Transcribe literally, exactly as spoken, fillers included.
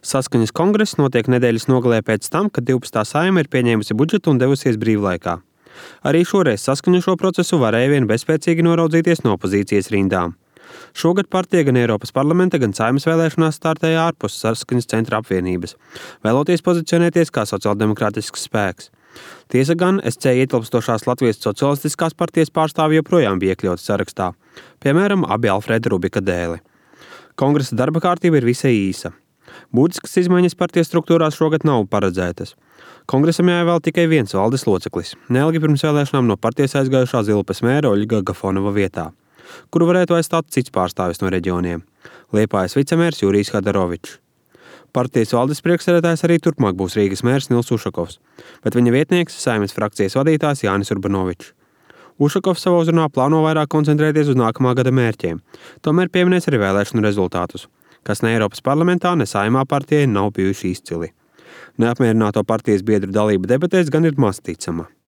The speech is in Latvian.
Saskaņas kongress notiek nedēļas nogalē pēc tam, kad divpadsmitā Saeima ir pieņēmusi budžetu un devusies brīvlaikā. Arī šoreiz Saskaņu šo procesu varēja vien bezspēcīgi noraudzīties no opozīcijas rindām. Šogad partija gan Eiropas parlamenta, gan Saeimas vēlēšanās startēja ārpus Saskaņas centra apvienības, vēloties pozicionēties kā sociāldemokrātisks spēks. Tiesa gan es ce ietilpstošās Latvijas socialistiskās partijas pārstāvji joprojām bija iekļauti sarakstā, piemēram, abi Alfrēda Rubika dēli. Kongresa darba kārtība ir visai īsa. Būtiskas izmaiņas partijas struktūrās šogad nav paredzētas. Kongresam jāievēl tikai viens valdes loceklis, neilgi pirms vēlēšanām no partijas aizgājušā Zilupes mēra Oļga Gafonova vietā, kuru varētu aizstāt cits pārstāvis no reģioniem – Liepājas vicemērs Jurijs Hadarovičs. Partijas valdes priekšsēdētājs arī turpmāk būs Rīgas mērs Nils Ušakovs, bet viņa vietnieks Saeimas frakcijas vadītājs Jānis Urbanovičs. Ušakovs savā uzrunā plāno vairāk koncentrēties uz nākamā gada mērķiem, tomēr pieminēs arī vēlēšanu rezultātus, kas ne Eiropas parlamentā, ne Saeimā partijai nav bijuši izcili. Neapmierināto partijas biedru dalība debatēs gan ir maz ticama.